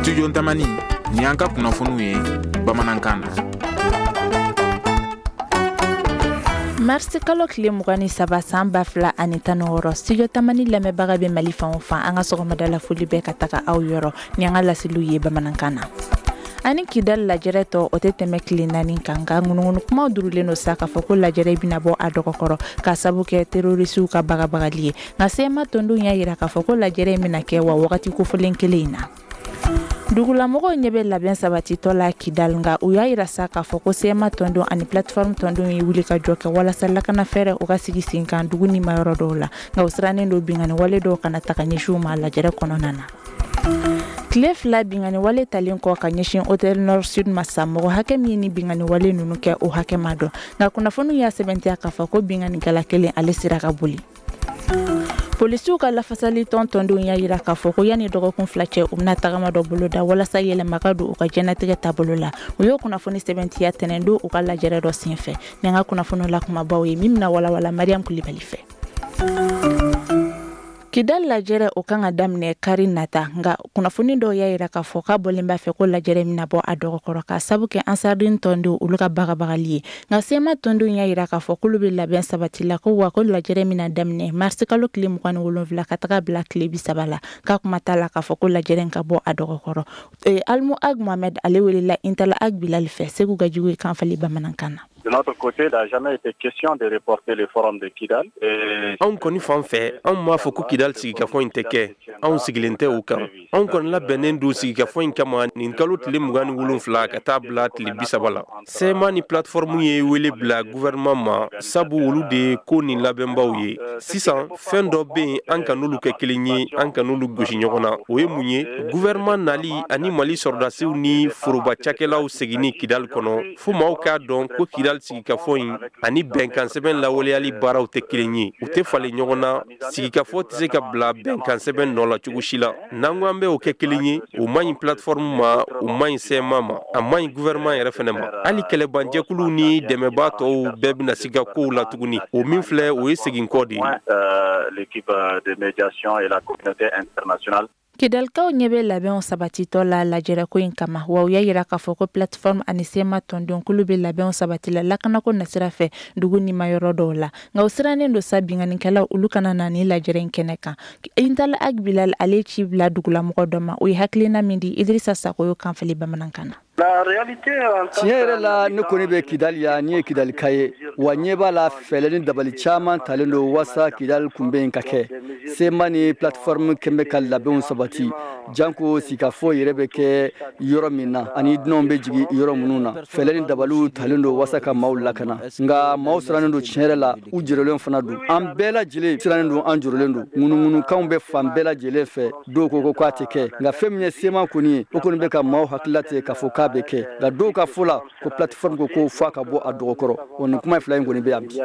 Studio Ntamani ni an ka kunnafoniw ye bamanankan na. Marsi kalo tile 23 san 2016 Studio Tamani lamɛnbaga bɛ Mali fan o fan an ka sɔgɔmadala foli bɛ ka taga aw yɔrɔ ni an ka laseliw ye bamanankan na. Ani Kidal lajɛrɛ tɔ o tɛ tɛmɛ tile 4 kan nka ŋunuŋunu kumaw durulen do sa k'a fɔ ko lajɛrɛ bɛna bɔ a dɔgɔkɔrɔ ka sabu kɛ terorisiw ka bagabagali ye nka sema tɔndenw y'a yira k'a fɔ ko lajɛrɛ bɛna kɛ wa wagati kofolen kelen in na. Dugulamɔgɔw ɲɛ bɛ labɛn sabatitɔ la Kidal nka u y'a yira sa k'a fɔ ko sema tɔndenw ani plateforme tɔndenw ye wuli ka jɔ kɛ walasa lakana fɛɛrɛ u ka sigi sen kan dugu ni mayɔrɔ dɔw la nka u sirannen do bingani wale dɔw kana taga ɲɛsin u ma lajɛrɛ kɔnɔna na. Tile 2 bingani wale talen kɔ ka ɲɛsin Hôtel Nord Sud ma sa mɔgɔ hakɛ min ni bingani wale ninnu kɛ o hakɛ ma dɔn nka kunnafoniw y'a sɛbɛntiya k'a fɔ ko bingani kɛla kelen ale sira ka boli. Polisiw ka lafasali tɔndenw y'a yira k'a fɔ ko yanni dɔgɔkun 2 cɛ u bɛna tagama dɔ boloda walasa yɛlɛma ka don u ka jɛnatigɛ taabolo la u y'o kunnafoni sɛbɛntiya tɛnɛndo u ka lajɛrɛ dɔ senfɛ ni an ka kunnafoni la kumabaw ye min bɛna walawala Mariam Kulibali fɛ. Kidal lajɛrɛ o kan ka daminɛ kari nata nka kunnafoni dɔw y'a yira k'a fɔ k'a bɔlen b'a fɛ ko lajɛrɛ bɛna bɔ a dɔgɔkɔrɔ ka sabu kɛ ansarden tɔndenw olu ka bagabagali ye nka sema tɔndenw y'a yira k'a fɔ k'olu bɛ labɛn sabati la ko wa ko lajɛrɛ bɛna daminɛ marisi kalo tile 27 ka taga bila tile 30 la k'a kuma t'a la k'a fɔ ko lajɛrɛ ka bɔ a dɔgɔkɔrɔ. Almu Ag Mohamed ale welela Intala Ag Bilal fɛ Segu Gajigo ye kanfali bamanankan na. De notre côté, il n'a jamais été question de reporter le forum de Kidal. Anw kɔni fan fɛ anw m'a fɔ ko Kidal sigikafɔ in tɛ kɛ anw sigilen tɛ o kan anw kɔni labɛnnen don sigikafɔ in kama nin kalo tile 27 ka taa bila tile 30 la sema ni plateforme ye wele bila gouvernement ma sabu olu de ko nin labɛnbaw ye sisan fɛn dɔ bɛ yen an ka n'olu kɛ kelen ye an ka n'olu gosi ɲɔgɔn na o ye mun ye gouvernement nali ani Mali sɔrɔdasiw ni foroba cakɛlaw seginni Kidal kɔnɔ fo maaw k'a dɔn ko Kidal sigikafɔ in ani bɛnkan sɛbɛn lawaleyali baaraw tɛ kelen ye u tɛ falen ɲɔgɔn na sigikafɔ tɛ se ka bila bɛnkan sɛbɛn nɔ la cogo si la n'an ko an bɛ o kɛ kelen ye o man ɲi plateforme ma o man ɲi sema ma a man ɲi gouvernement yɛrɛ fɛnɛ ma hali kɛlɛbanjɛkuluw ni dɛmɛbaa tɔw bɛɛ bɛna se ka kow la tuguni o min filɛ o ye segin kɔ de ye. L'équipe de médiation et la communauté internationale. Kidalkaw ɲɛ bɛ labɛnw sabatitɔ la lajɛrɛ ko in kama wa u y'a yira k'a fɔ ko plateforme ani sema tɔndenw k'olu bɛ labɛnw sabati la lakanako nasira fɛ dugu ni mayɔrɔ dɔw la nka u sirannen do sa binganikɛlaw olu kana na ni lajɛrɛ in kɛnɛ kan. Intala Ag Bilal ale ci bila dugulamɔgɔ dɔ ma o ye hakilina min di Idrissa Sako yo kanfali bamanankan na. Tiɲɛ yɛrɛ la ne kɔni bɛ Kidal ya ni ye Kidalika ye wa ɲɛ b'a la fɛlɛ ni dabali caman talen don wasa Kidal kunbɛn ka kɛ sema ni plateforme kɛmɛ ka labɛnw sabati janko sikafɔ yɛrɛ bɛ kɛ yɔrɔ min na ani dunanw bɛ jigin yɔrɔ minnu na fɛlɛ ni dabaliw talen don wasa ka maaw lakana nka maaw sirannen don tiɲɛ yɛrɛ la u jɔrɔlen fana don an bɛɛ lajɛlen sirannen don an jɔrɔlen don ŋunuŋunukanw bɛ fan bɛɛ lajɛlen fɛ dɔw ko k'a tɛ kɛ nka fɛn min ye sema kɔni ye o kɔni bɛ ka maaw hakilila tigɛ k'a fɔ k'a bɛ kɛ nka dɔw ka fɔ la ko plateforme ko f'a ka bɔ a dɔgɔkɔrɔ o nin kuma fila in kɔni bɛ yan bi.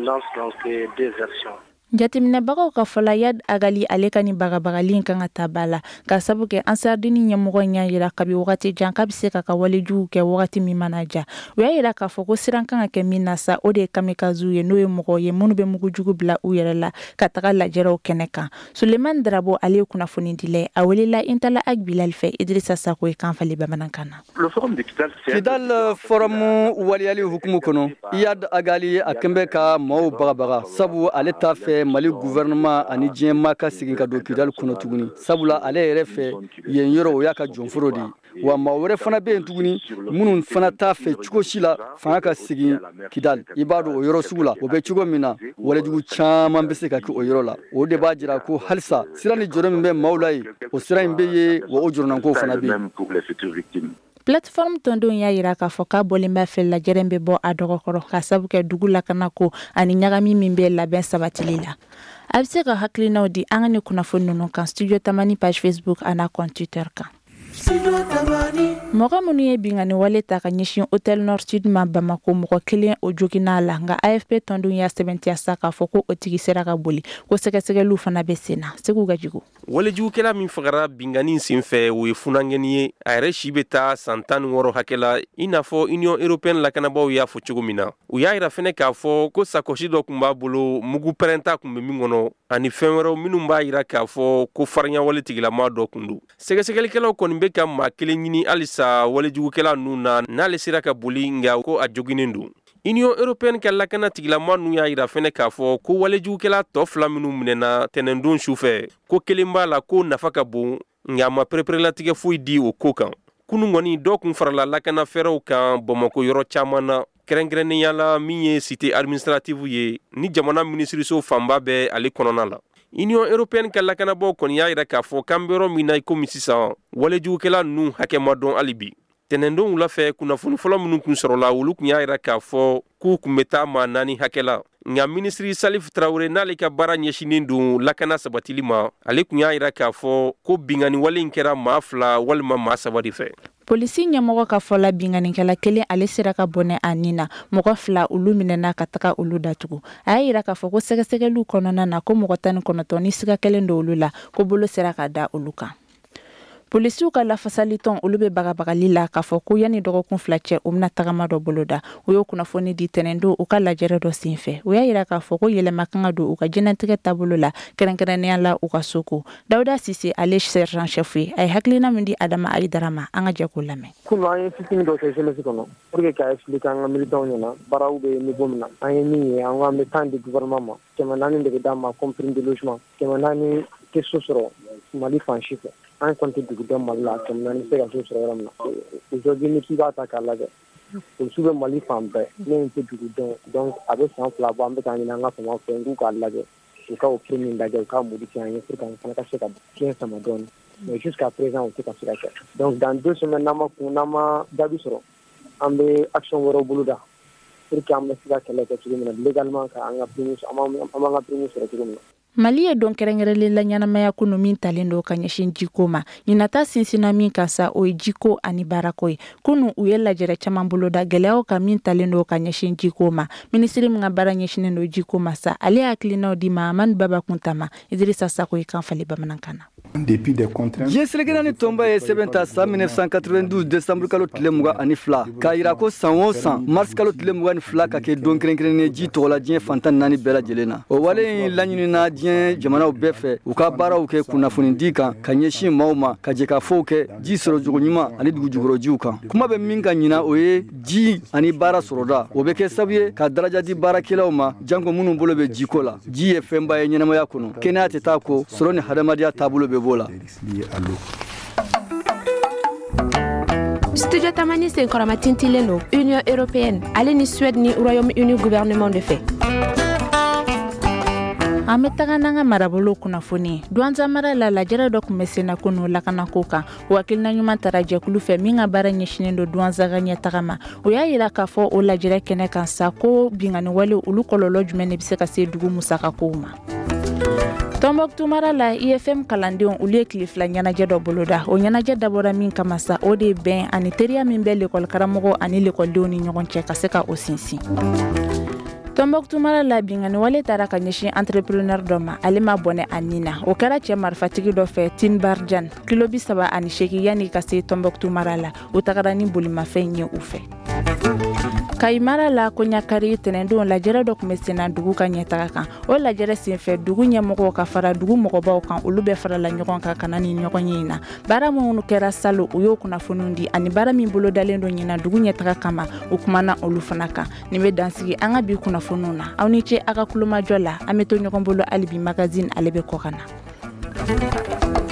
Jateminɛbagaw ka fɔla Yad Agali ale ka ni bagabagali in kan ka taa ba la ka sabu kɛ ansardini ɲɛmɔgɔ y'a yira kabi wagati jan k'a bɛ se ka walejugu kɛ wagati min mana ja u y'a yira k'a fɔ ko siran kan ka kɛ min na sa o de ye kamikaziw ye n'o ye mɔgɔw ye minnu bɛ mugujugu bila u yɛrɛ la ka taga lajɛrɛw kɛnɛ kan. Suleman Darabo ale ye kunnafoni dila a welela Intala Ag Bilal fɛ Idrissa Sako ye kanfali bamanankan na. Kidal forum waliyali hukumu kɔnɔ Yad Agali a kɛn bɛ ka maaw bagabaga sabu ale t'a fɛ Mali gouvernement ani diɲɛ maa ka segin ka don Kidal kɔnɔ tuguni sabula ale yɛrɛ fɛ yen yɔrɔ o y'a ka jɔnforo de ye wa maa wɛrɛ fana bɛ yen tuguni minnu fana t'a fɛ cogo si la fanga ka segin Kidal i b'a dɔn o yɔrɔ sugu la o bɛ cogo min na walejugu caman bɛ se ka kɛ o yɔrɔ la o de b'a jira ko halisa sira ni jɔrɔ min bɛ maaw la ye o sira in bɛ ye wa o jɔrɔnanko fana bɛ yen. Plateforme tɔndenw y'a yira k'a fɔ k'a bɔlen b'a fɛ lajɛrɛ bɛ bɔ a dɔgɔkɔrɔ ka sabu kɛ dugu lakanako ani ɲagami min bɛ labɛn sabatili la. A bɛ se ka hakilinaw di an ka ni kunnafoni ninnu kan Studio Tamani page Facebook ana compte Twitter kan. Mɔgɔ minnu ye bingani wale ta ka ɲɛsin Hôtel Nord Sud ma Bamako mɔgɔ kelen o jogin'a la nka AFP tɔndenw y'a sɛbɛntiya sa k'a fɔ ko o tigi sera ka boli ko sɛgɛsɛgɛliw fana bɛ sen na Segu Gajigo. Walejugukɛla min fagara bingani sen fɛ o ye funangɛni ye a yɛrɛ si bɛ taa san 16 hakɛ la i n'a fɔ Union Européenne lakanabaaw y'a fɔ cogo min na u y'a yira fɛnɛ k'a fɔ ko sakosi dɔ tun b'a bolo mugu pɛrɛnta tun bɛ min kɔnɔ ani fɛn wɛrɛw minnu b'a yira k'a fɔ ko farinya wale tigilama dɔ kun don sɛgɛsɛgɛlikɛlaw kɔni be ka maa kelen ɲini halisa walejugukɛla nu na n'ale sera ka boli nga ko a joginen don. Union européenne ka lakana tigilama nu y'a yira fɛnɛ k'a fɔ ko walejugukɛla tɔ 2 minnu minɛna tɛnɛndon sufɛ ko kelen b'a la ko nafa ka bon nga ma pereperelatigɛ foyi di o ko kan. Kunun kɔni dɔ kun farala lakana fɛrɛw kan Bamako yɔrɔ caman na kɛrɛnkɛrɛnnenya la min ye cité administrative ye ni jamana minisiriso fanba bɛ ale kɔnɔna la. Union européenne ka lakanabɔ kɔni y'a yira k'a fɔ k'an bɛ yɔrɔ min na i komi sisan walejugukɛla nu hakɛ ma dɔn hali bi. Tɛnɛndon wula fɛ kunnafoni fɔlɔ minnu kun sɔrɔla olu kun y'a yira k'a fɔ k'u kun bɛ taa maa 4 hakɛ la. Nka minisiri Salif Traoré n'ale ka baara ɲɛsinen don lakana sabatili ma ale kun y'a yira k'a fɔ ko bingani wale in kɛra maa 2 walima maa 3 de fɛ. Polisi ɲɛmɔgɔ ka fɔla binganikɛla kelen ale sera ka bɔnɛ a nin na mɔgɔ 2 olu minɛna ka taga olu datugu. A y'a yira k'a fɔ ko sɛgɛsɛgɛliw kɔnɔna na ko mɔgɔ 19 ni siga kelen do olu la ko bolo sera ka da olu kan. Polisiw ka lafasali tɔn olu bɛ bagabagali la k'a fɔ ko yanni dɔgɔkun 2 cɛ u bɛna tagama dɔ boloda u y'o kunnafoni di tɛnɛndon u ka lajɛrɛ dɔ senfɛ u y'a yira k'a fɔ ko yɛlɛma kan ka don u ka jɛnatigɛ taabolo la kɛrɛnkɛrɛnnenya la u ka soko. Dawuda Sise ale sergent chef ye a ye hakilina min di Adama Ayidara ma an ka jɛ k'o lamɛn. Kunu an ye fitini dɔ kɛ jeunesse kɔnɔ pour que k'a expliquer an ka militants ɲɛna baaraw bɛ niveau min na an ye min ye an ko an bɛ temps di gouvernement ma 400 de bɛ d'a ma comme prime de logement 400 tɛ so sɔrɔ Mali fan si fɛ. An compte dugudenw Mali la 400 se ka so sɔrɔ yɔrɔ min na aujourd'hui ni k'i b'a ta k'a lajɛ polisiw bɛ Mali fan bɛɛ ne tɛ dugudenw donc a bɛ san 2 bɔ an bɛ k'a ɲini an ka famaw fɛ n k'u k'a lajɛ u ka o prime lajɛ u ka modifier an ye pour que an fana ka se ka fiɲɛ sama dɔɔni mais jusqu'à présent o tɛ ka se ka kɛ donc dans 2 semaines n'an ma jaabi sɔrɔ an bɛ action wɛrɛw boloda pour que an bɛ se ka kɛlɛ kɛ cogo min na légalement ka an ka prime an b'an ka prime sɔrɔ cogo min na. Mali ye don kɛrɛnkɛrɛnlen la ɲɛnamaya kunu min talen do ka ɲɛsin jiko ma ɲinata sinsina min ka sa o ye jiko ani baarako ye kunu u ye lajɛrɛ caman boloda gɛlɛyaw ka min talen do ka ɲɛsin jiko ma minisiri min ka baara ɲɛsinen do jiko ma sa ale hakilinaw di Mahamani Baba Kuntama Idrissa Sako ye kan fali bamanankan na. Diɲɛ selekena ni tɔnba ye sɛbɛn ta san 1992 décembre kalo tile 22 k'a yira ko san o san mars kalo tile 22 ka kɛ don kɛrɛnkɛrɛnnen ji tɔgɔla diɲɛ fantan 4 bɛɛ lajɛlen na o wale in laɲinina diɲɛ jamanaw bɛɛ fɛ u ka baaraw kɛ kunnafoni di kan ka ɲɛsin maaw ma ka jɛ ka fɔw kɛ ji sɔrɔ jogo ɲuman ani dugu jukɔrɔjiw kan kuma bɛ min ka ɲina o ye ji ani baara sɔrɔda o bɛ kɛ sabu ye ka daraja di baarakɛlaw ma janko minnu bolo bɛ jiko la ji ye fɛnba ye ɲɛnamaya kɔnɔ kɛnɛya tɛ taa ko sɔrɔ ni hadamadenya taabolo bɛ b'o la. Studio Tamani c'est encore Tintileno, Union européenne, ale ni Suède ni Royaume-Uni gouvernement de fait. An bɛ taga n'an ka marabolo kunnafoni Douanza mara la lajɛrɛ dɔ kun bɛ senna kunu lakanako kan o hakilina ɲuman tara jɛkulu fɛ min ka baara ɲɛsinen do Douanza ka ɲɛtaga ma o y'a yira k'a fɔ o lajɛrɛ kɛnɛ kan sa ko bingani wale olu kɔlɔlɔ jumɛn de bɛ se ka se dugu musakakow ma. Tombouctou mara la IFM kalandenw olu ye tile 2 ɲɛnajɛ dɔ boloda o ɲɛnajɛ dabɔra min kama sa o de bɛn ani teriya min bɛ l'école karamɔgɔ ani l'écoledenw ni ɲɔgɔn cɛ ka se ka o sinsin. Tombouctou mara la bingani wale taara ka ɲɛsin entrepreneur dɔ ma ale ma bɔnɛ a nin na o kɛra cɛ marifatigi dɔ fɛ Tin Barjan kilo 38 yanni ka se Tombouctou mara la o tagara ni bolimafɛn ye u fɛ. Kaimara la Konyakari tɛnɛndon lajɛrɛ dɔ kun bɛ senna dugu ka ɲɛtaga kan o lajɛrɛ senfɛ dugu ɲɛmɔgɔw ka fara dugu mɔgɔbaw kan olu bɛ farala ɲɔgɔn kan kana ni ɲɔgɔn ye in na baara minnu kɛra salo u y'o kunnafoniw di ani baara min bolo dalen don ɲina dugu ɲɛtaga kama u kumana olu fana kan nin bɛ dansigi an ka bi kunnafoniw na aw ni ce a ka kulomajɔ la an bɛ to ɲɔgɔn bolo hali bi magazine ale bɛ kɔ ka na.